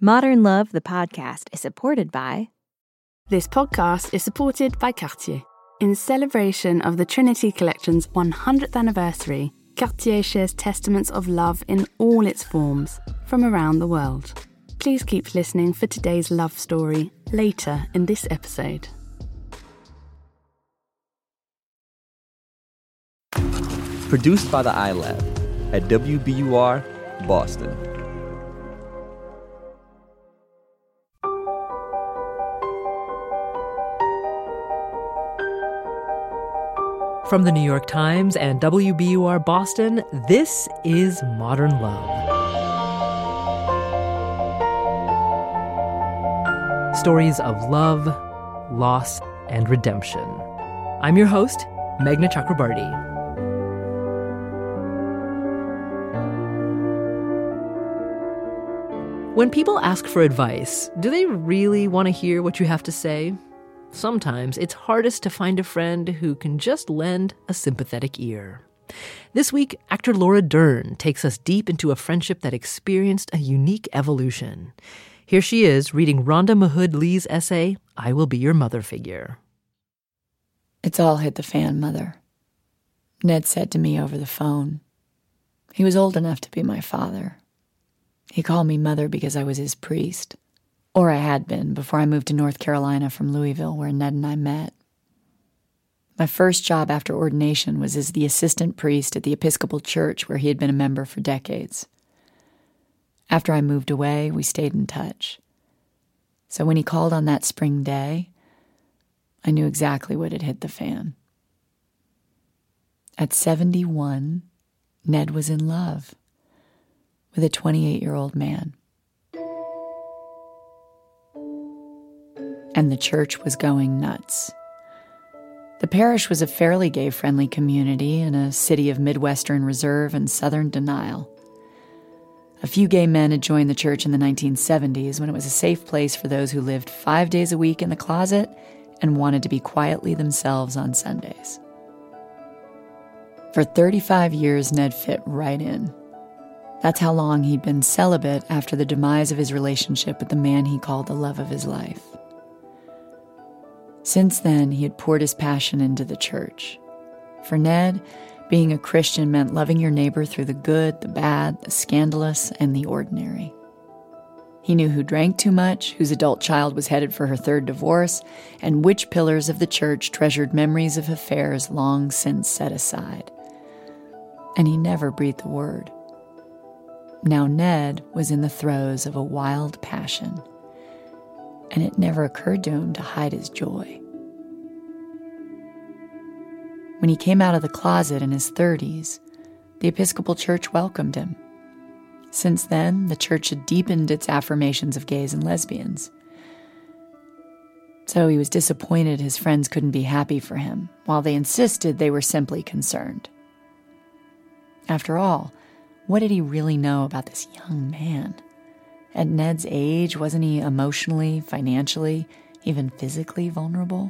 Modern Love, the podcast, is supported by... This podcast is supported by Cartier. In celebration of the Trinity Collection's 100th anniversary, Cartier shares testaments of love in all its forms from around the world. Please keep listening for today's love story later in this episode. Produced by the iLab at WBUR, Boston. From the New York Times and WBUR Boston, this is Modern Love. Stories of love, loss, and redemption. I'm your host, Meghna Chakrabarti. When people ask for advice, do they really want to hear what you have to say? Sometimes it's hardest to find a friend who can just lend a sympathetic ear. This week, actor Laura Dern takes us deep into a friendship that experienced a unique evolution. Here she is reading Rhonda Mahood Lee's essay, I Will Be Your Mother Figure. It's all hit the fan, Mother. Ned said to me over the phone. He was old enough to be my father. He called me Mother because I was his priest. Or I had been before I moved to North Carolina from Louisville, where Ned and I met. My first job after ordination was as the assistant priest at the Episcopal Church, where he had been a member for decades. After I moved away, we stayed in touch. So when he called on that spring day, I knew exactly what had hit the fan. At 71, Ned was in love with a 28-year-old man. And the church was going nuts. The parish was a fairly gay-friendly community in a city of Midwestern reserve and Southern denial. A few gay men had joined the church in the 1970s when it was a safe place for those who lived 5 days a week in the closet and wanted to be quietly themselves on Sundays. For 35 years, Ned fit right in. That's how long he'd been celibate after the demise of his relationship with the man he called the love of his life. Since then, he had poured his passion into the church. For Ned, being a Christian meant loving your neighbor through the good, the bad, the scandalous, and the ordinary. He knew who drank too much, whose adult child was headed for her third divorce, and which pillars of the church treasured memories of affairs long since set aside. And he never breathed a word. Now Ned was in the throes of a wild passion, and it never occurred to him to hide his joy. When he came out of the closet in his 30s, the Episcopal Church welcomed him. Since then, the church had deepened its affirmations of gays and lesbians. So he was disappointed his friends couldn't be happy for him, while they insisted they were simply concerned. After all, what did he really know about this young man? At Ned's age, wasn't he emotionally, financially, even physically vulnerable?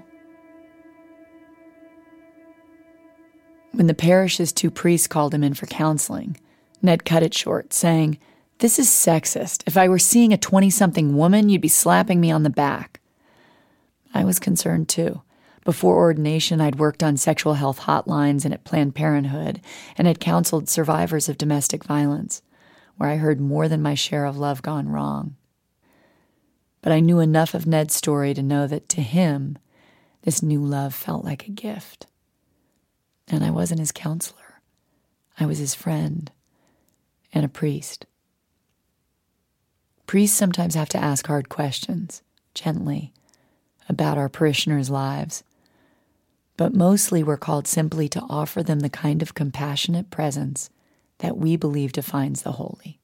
When the parish's two priests called him in for counseling, Ned cut it short, saying, "This is sexist. If I were seeing a 20-something woman, you'd be slapping me on the back." I was concerned too. Before ordination, I'd worked on sexual health hotlines and at Planned Parenthood, and had counseled survivors of domestic violence, where I heard more than my share of love gone wrong. But I knew enough of Ned's story to know that to him, this new love felt like a gift. And I wasn't his counselor. I was his friend and a priest. Priests sometimes have to ask hard questions, gently, about our parishioners' lives. But mostly we're called simply to offer them the kind of compassionate presence that we believe defines the holy.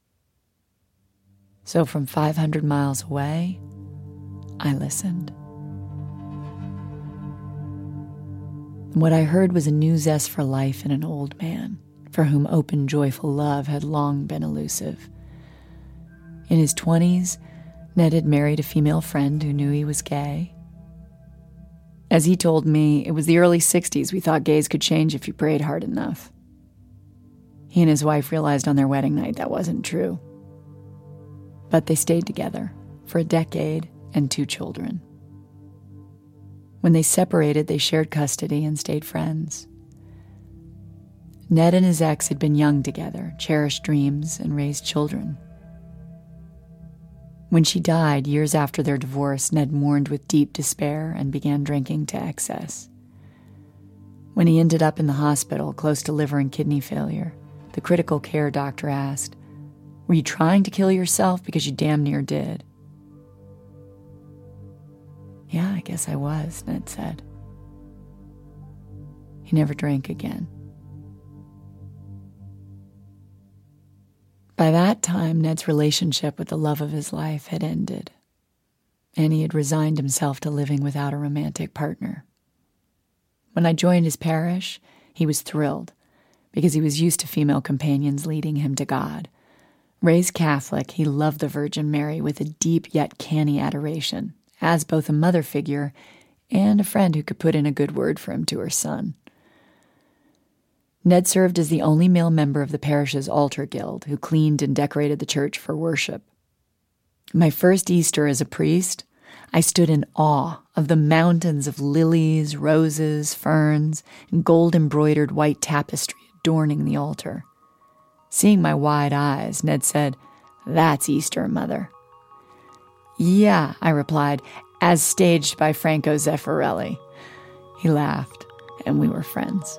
So from 500 miles away, I listened. What I heard was a new zest for life in an old man, for whom open, joyful love had long been elusive. In his 20s, Ned had married a female friend who knew he was gay. As he told me, it was the early 60s. We thought gays could change if you prayed hard enough. He and his wife realized on their wedding night that wasn't true. But they stayed together for a decade and 2 children. When they separated, they shared custody and stayed friends. Ned and his ex had been young together, cherished dreams, and raised children. When she died, years after their divorce, Ned mourned with deep despair and began drinking to excess. When he ended up in the hospital, close to liver and kidney failure, the critical care doctor asked, "Were you trying to kill yourself? Because you damn near did." "Yeah, I guess I was," Ned said. He never drank again. By that time, Ned's relationship with the love of his life had ended, and he had resigned himself to living without a romantic partner. When I joined his parish, he was thrilled, because he was used to female companions leading him to God. Raised Catholic, he loved the Virgin Mary with a deep yet canny adoration, as both a mother figure and a friend who could put in a good word for him to her son. Ned served as the only male member of the parish's altar guild who cleaned and decorated the church for worship. My first Easter as a priest, I stood in awe of the mountains of lilies, roses, ferns, and gold-embroidered white tapestry adorning the altar. Seeing my wide eyes, Ned said, "That's Easter, Mother." "Yeah," I replied, "as staged by Franco Zeffirelli." He laughed, and we were friends.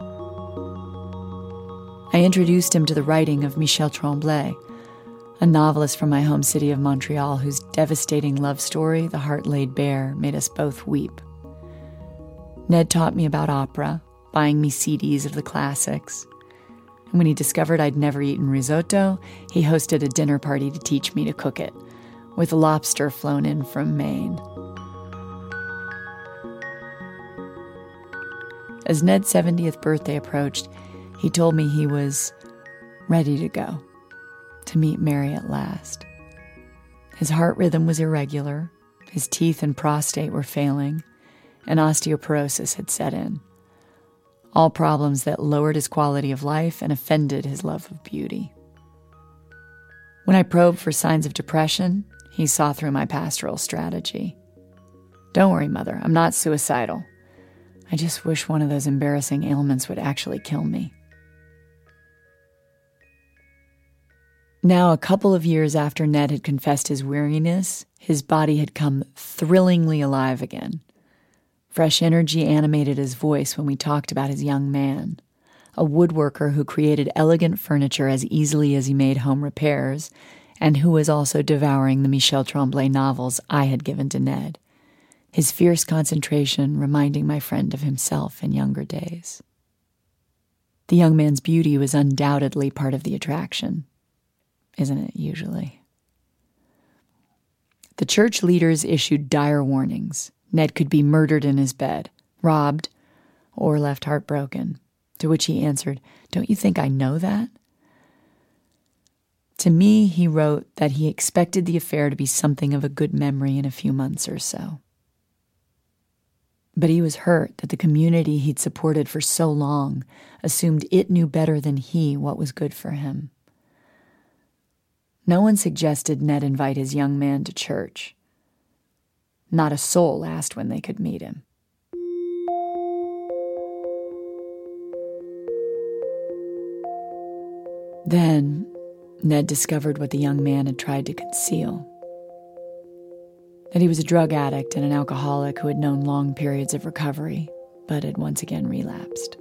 I introduced him to the writing of Michel Tremblay, a novelist from my home city of Montreal whose devastating love story, The Heart Laid Bare, made us both weep. Ned taught me about opera, buying me CDs of the classics. And when he discovered I'd never eaten risotto, he hosted a dinner party to teach me to cook it, with lobster flown in from Maine. As Ned's 70th birthday approached, he told me he was ready to go, to meet Mary at last. His heart rhythm was irregular, his teeth and prostate were failing, and osteoporosis had set in. All problems that lowered his quality of life and offended his love of beauty. When I probed for signs of depression, he saw through my pastoral strategy. "Don't worry, Mother, I'm not suicidal. I just wish one of those embarrassing ailments would actually kill me." Now, a couple of years after Ned had confessed his weariness, his body had come thrillingly alive again. Fresh energy animated his voice when we talked about his young man, a woodworker who created elegant furniture as easily as he made home repairs, and who was also devouring the Michel Tremblay novels I had given to Ned, his fierce concentration reminding my friend of himself in younger days. The young man's beauty was undoubtedly part of the attraction. Isn't it, usually? The church leaders issued dire warnings. Ned could be murdered in his bed, robbed, or left heartbroken, to which he answered, "Don't you think I know that?" To me, he wrote that he expected the affair to be something of a good memory in a few months or so. But he was hurt that the community he'd supported for so long assumed it knew better than he what was good for him. No one suggested Ned invite his young man to church. Not a soul asked when they could meet him. Then, Ned discovered what the young man had tried to conceal. That he was a drug addict and an alcoholic who had known long periods of recovery, but had once again relapsed.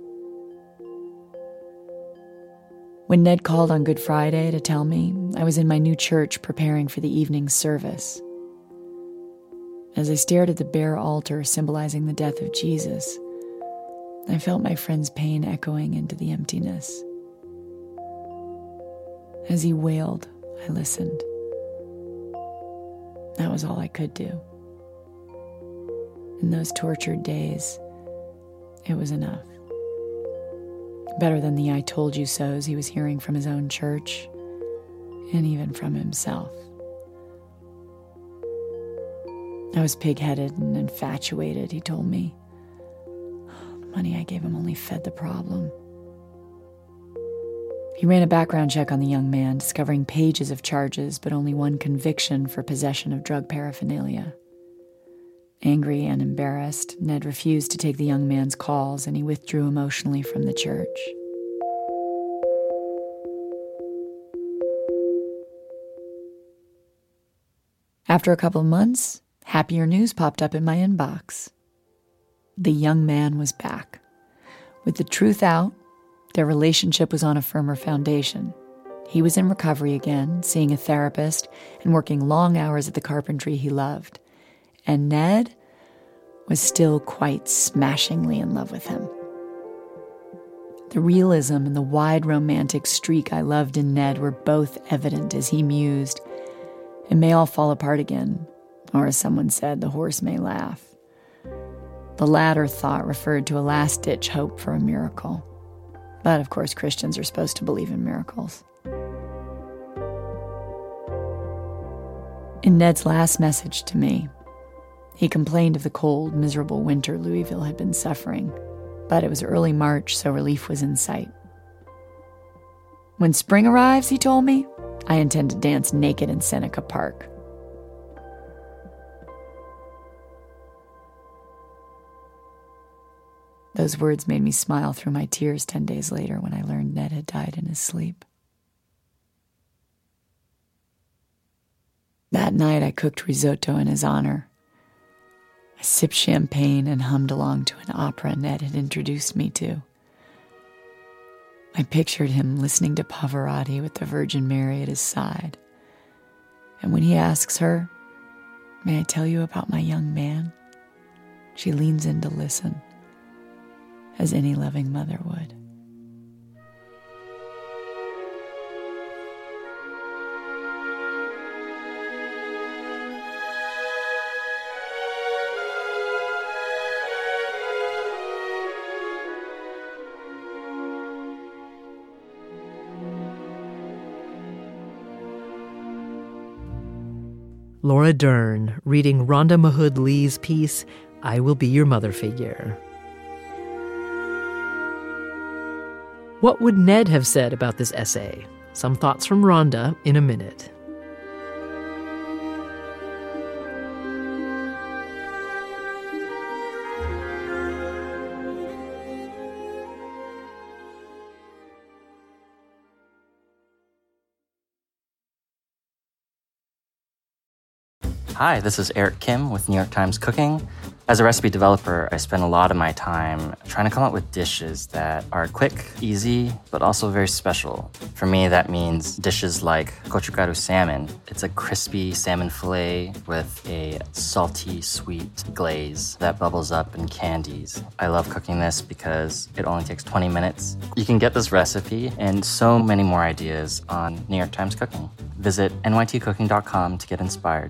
When Ned called on Good Friday to tell me, I was in my new church preparing for the evening service. As I stared at the bare altar symbolizing the death of Jesus, I felt my friend's pain echoing into the emptiness. As he wailed, I listened. That was all I could do. In those tortured days, it was enough. Better than the "I told you so's" he was hearing from his own church, and even from himself. I was pig-headed and infatuated, he told me. The money I gave him only fed the problem. He ran a background check on the young man, discovering pages of charges, but only one conviction for possession of drug paraphernalia. Angry and embarrassed, Ned refused to take the young man's calls, and he withdrew emotionally from the church. After a couple of months, happier news popped up in my inbox. The young man was back. With the truth out, their relationship was on a firmer foundation. He was in recovery again, seeing a therapist and working long hours at the carpentry he loved. And Ned was still quite smashingly in love with him. The realism and the wide romantic streak I loved in Ned were both evident as he mused, "It may all fall apart again," or as someone said, "the horse may laugh." The latter thought referred to a last-ditch hope for a miracle. But, of course, Christians are supposed to believe in miracles. In Ned's last message to me, he complained of the cold, miserable winter Louisville had been suffering, but it was early March, so relief was in sight. "When spring arrives," he told me, "I intend to dance naked in Seneca Park." Those words made me smile through my tears 10 days later when I learned Ned had died in his sleep. That night I cooked risotto in his honor. I sipped champagne and hummed along to an opera Ned had introduced me to. I pictured him listening to Pavarotti with the Virgin Mary at his side. And when he asks her, "May I tell you about my young man?" she leans in to listen, as any loving mother would. Laura Dern reading Rhonda Mahood Lee's piece, I Will Be Your Mother Figure. What would Ned have said about this essay? Some thoughts from Rhonda in a minute. Hi, this is Eric Kim with New York Times Cooking. As a recipe developer, I spend a lot of my time trying to come up with dishes that are quick, easy, but also very special. For me, that means dishes like gochugaru salmon. It's a crispy salmon fillet with a salty, sweet glaze that bubbles up and candies. I love cooking this because it only takes 20 minutes. You can get this recipe and so many more ideas on New York Times Cooking. Visit nytcooking.com to get inspired.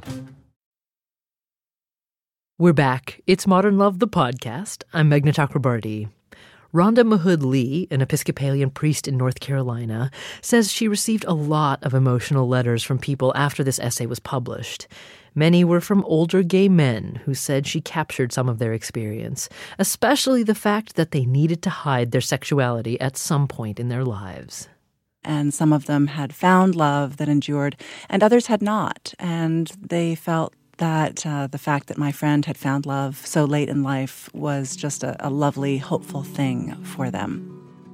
We're back. It's Modern Love, the podcast. I'm Meghna Chakrabarti. Rhonda Mahood Lee, an Episcopalian priest in North Carolina, says she received a lot of emotional letters from people after this essay was published. Many were from older gay men who said she captured some of their experience, especially the fact that they needed to hide their sexuality at some point in their lives. And some of them had found love that endured, and others had not. And they felt that the fact that my friend had found love so late in life was just a lovely, hopeful thing for them.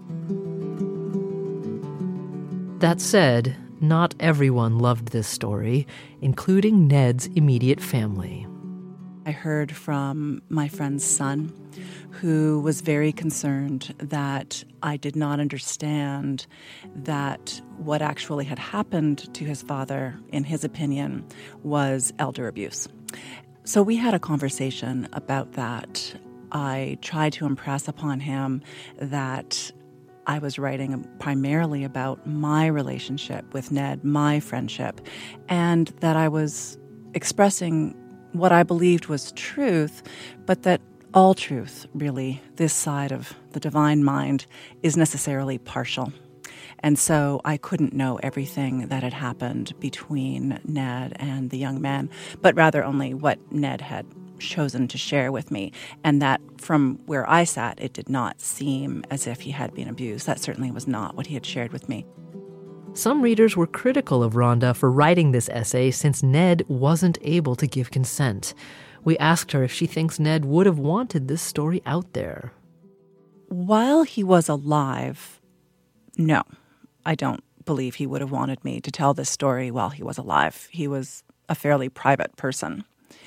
That said, not everyone loved this story, including Ned's immediate family. I heard from my friend's son, who was very concerned that I did not understand that what actually had happened to his father, in his opinion, was elder abuse. So we had a conversation about that. I tried to impress upon him that I was writing primarily about my relationship with Ned, my friendship, and that I was expressing what I believed was truth, but that all truth, really, this side of the divine mind, is necessarily partial. And so I couldn't know everything that had happened between Ned and the young man, but rather only what Ned had chosen to share with me, and that from where I sat, it did not seem as if he had been abused. That certainly was not what he had shared with me. Some readers were critical of Rhonda for writing this essay since Ned wasn't able to give consent. We asked her if she thinks Ned would have wanted this story out there. While he was alive, no, I don't believe he would have wanted me to tell this story while he was alive. He was a fairly private person.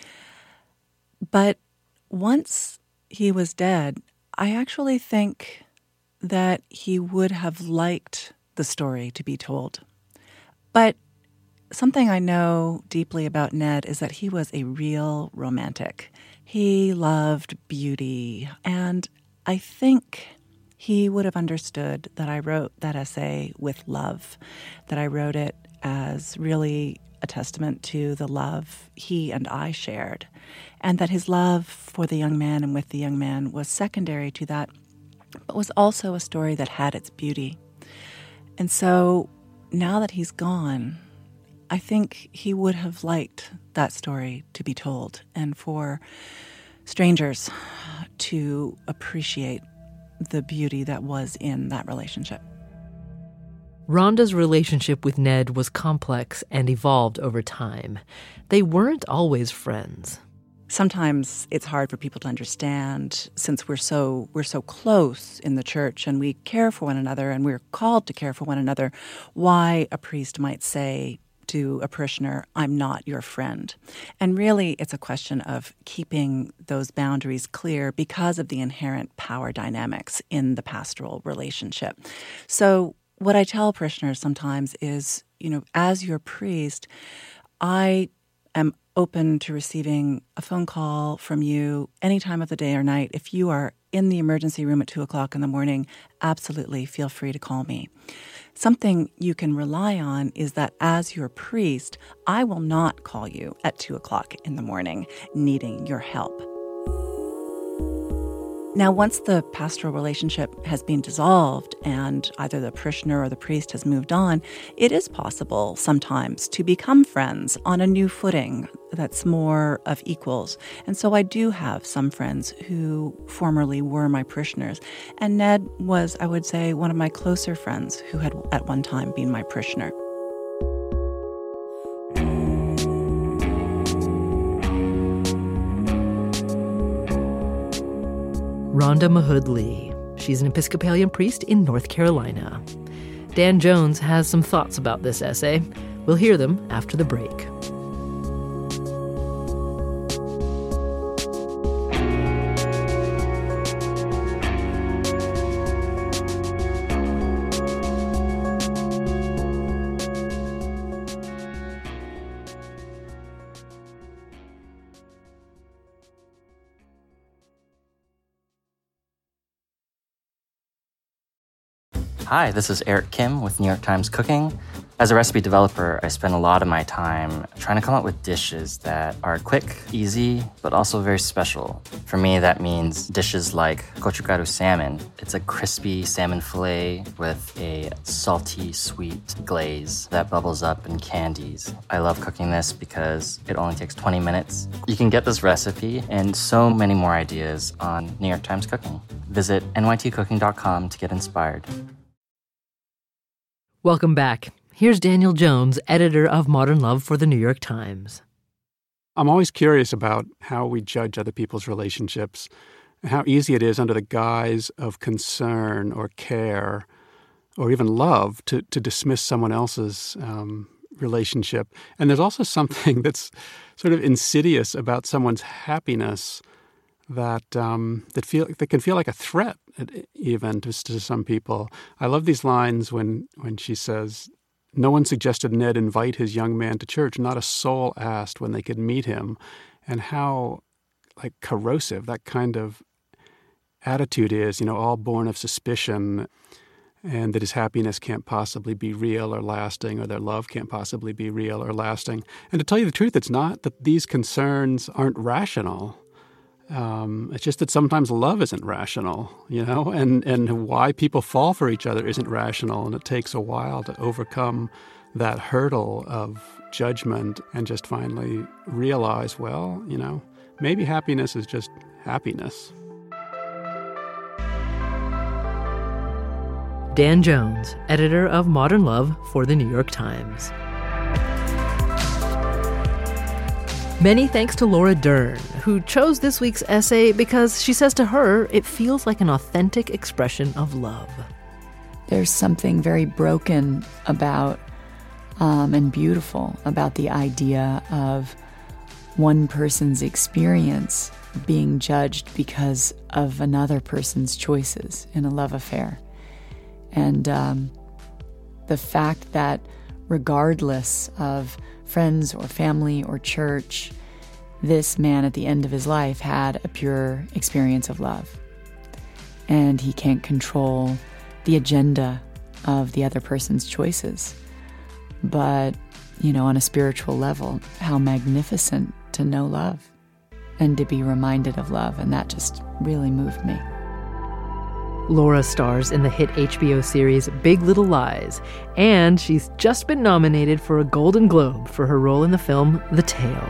But once he was dead, I actually think that he would have liked the story to be told. But something I know deeply about Ned is that he was a real romantic. He loved beauty, and I think he would have understood that I wrote that essay with love, that I wrote it as really a testament to the love he and I shared, and that his love for the young man and with the young man was secondary to that, but was also a story that had its beauty. And so now that he's gone, I think he would have liked that story to be told and for strangers to appreciate the beauty that was in that relationship. Rhonda's relationship with Ned was complex and evolved over time. They weren't always friends. Sometimes it's hard for people to understand, since we're so close in the church and we care for one another and we're called to care for one another, why a priest might say to a parishioner, "I'm not your friend." And really, it's a question of keeping those boundaries clear because of the inherent power dynamics in the pastoral relationship. So what I tell parishioners sometimes is, as your priest, I am open to receiving a phone call from you any time of the day or night. If you are in the emergency room at 2 o'clock in the morning, absolutely feel free to call me. Something you can rely on is that as your priest, I will not call you at 2 o'clock in the morning needing your help. Now, once the pastoral relationship has been dissolved and either the parishioner or the priest has moved on, it is possible sometimes to become friends on a new footing that's more of equals. And so I do have some friends who formerly were my parishioners. And Ned was, I would say, one of my closer friends who had at one time been my parishioner. Rhonda Mahood Lee. She's an Episcopalian priest in North Carolina. Dan Jones has some thoughts about this essay. We'll hear them after the break. Hi, this is Eric Kim with New York Times Cooking. As a recipe developer, I spend a lot of my time trying to come up with dishes that are quick, easy, but also very special. For me, that means dishes like gochugaru salmon. It's a crispy salmon fillet with a salty, sweet glaze that bubbles up and candies. I love cooking this because it only takes 20 minutes. You can get this recipe and so many more ideas on New York Times Cooking. Visit nytcooking.com to get inspired. Welcome back. Here's Daniel Jones, editor of Modern Love for the New York Times. I'm always curious about how we judge other people's relationships, and how easy it is under the guise of concern or care or even love to dismiss someone else's relationship. And there's also something that's sort of insidious about someone's happiness that can feel like a threat, even to some people. I love these lines when she says, "No one suggested Ned invite his young man to church. Not a soul asked when they could meet him." And how corrosive that kind of attitude is, all born of suspicion, and that his happiness can't possibly be real or lasting, or their love can't possibly be real or lasting. And to tell you the truth, it's not that these concerns aren't rational. It's just that sometimes love isn't rational, and why people fall for each other isn't rational, and it takes a while to overcome that hurdle of judgment and just finally realize, well, maybe happiness is just happiness. Dan Jones, editor of Modern Love for The New York Times. Many thanks to Laura Dern, who chose this week's essay because she says to her it feels like an authentic expression of love. There's something very broken about and beautiful about the idea of one person's experience being judged because of another person's choices in a love affair. And the fact that regardless of friends or family or church, this man at the end of his life had a pure experience of love. And he can't control the agenda of the other person's choices. But, on a spiritual level, how magnificent to know love and to be reminded of love. And that just really moved me. Laura stars in the hit HBO series Big Little Lies, and she's just been nominated for a Golden Globe for her role in the film The Tale.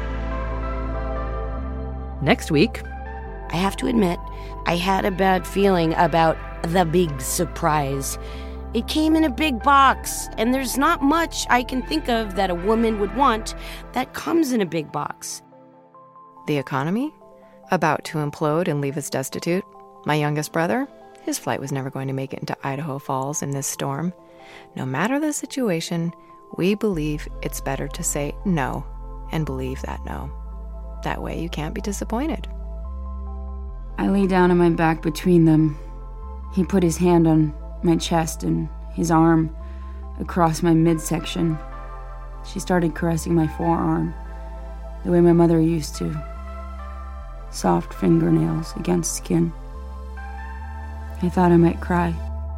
Next week, I have to admit, I had a bad feeling about the big surprise. It came in a big box, and there's not much I can think of that a woman would want that comes in a big box. The economy? About to implode and leave us destitute? My youngest brother? His flight was never going to make it into Idaho Falls in this storm. No matter the situation, we believe it's better to say no and believe that no. That way you can't be disappointed. I lay down on my back between them. He put his hand on my chest and his arm across my midsection. She started caressing my forearm, the way my mother used to. Soft fingernails against skin. I thought I might cry.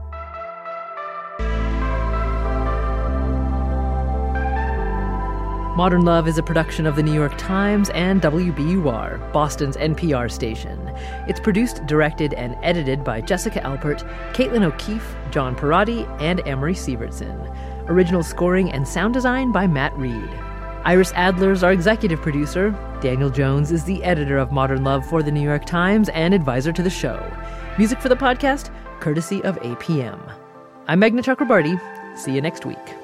Modern Love is a production of The New York Times and WBUR, Boston's NPR station. It's produced, directed, and edited by Jessica Alpert, Caitlin O'Keefe, John Perotti, and Amory Sievertson. Original scoring and sound design by Matt Reed. Iris Adler's our executive producer. Daniel Jones is the editor of Modern Love for The New York Times and advisor to the show. Music for the podcast, courtesy of APM. I'm Meghna Chakrabarti. See you next week.